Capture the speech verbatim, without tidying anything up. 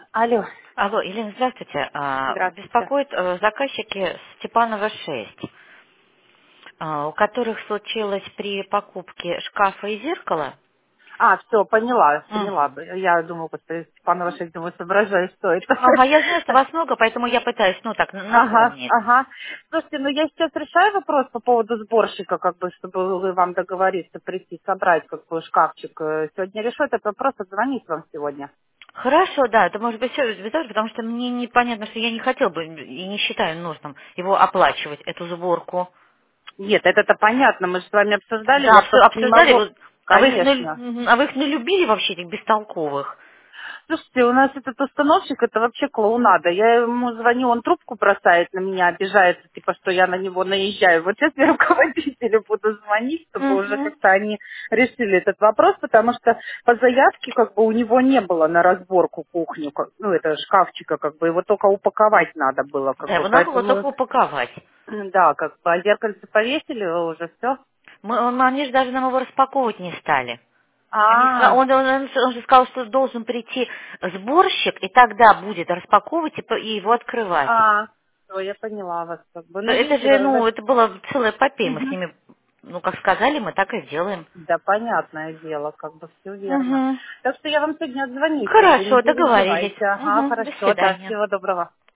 Алло, Алло, Елена, здравствуйте. А, здравствуйте. Беспокоят э, заказчики Степанова шесть, а, у которых случилось при покупке шкафа и зеркала. А, все, поняла, поняла. Мгм. Я думаю, господи, Степанова шесть, думаю, соображаю, что это. Ага, я знаю, что вас много, поэтому я пытаюсь, ну так, н- Ага, напомнить. ага. Слушайте, ну я сейчас решаю вопрос по поводу сборщика, как бы, чтобы вы вам договориться, прийти, собрать как бы шкафчик. Э, Сегодня решу этот вопрос, отзвонить вам сегодня. Хорошо, да, это может быть все результат, потому что мне непонятно, что я не хотел бы и не считаю нужным его оплачивать, эту сборку. Нет, это-то понятно, мы же с вами обсуждали, Да, я обсу- просто не обсуждали, могу. вот, а вы их, налю- Конечно. мгм, а вы их налюбили вообще, этих бестолковых? Слушайте, у нас этот установщик, это вообще клоунада. Я ему звоню, он трубку бросает на меня, обижается, типа, что я на него наезжаю. Вот сейчас я руководителю буду звонить, чтобы уже Угу. как-то они решили этот вопрос, потому что по заявке как бы у него не было на разборку кухню, как- ну, это шкафчика, как бы его только упаковать надо было, как Да, бы, его надо было поэтому, только упаковать. да, как бы, а зеркальце повесили уже все. Мы, он- они же даже нам его распаковывать не стали. Они, ска- А, он, он- он- он же сказал, что должен прийти сборщик, и тогда будет распаковывать и, по- и его открывать. а, все, я поняла вас, как бы. То Ну, это видите, же, вы- ну, это была целая эпопея. Мы с вы- ними, ну, как сказали, мы так и сделаем. Да, понятное дело, как бы все верно. Угу. Так что я вам сегодня отзвонюсь, как бы не Хорошо, договорились. переживайте. Ага, Угу. До хорошо, да, свидания. всего доброго.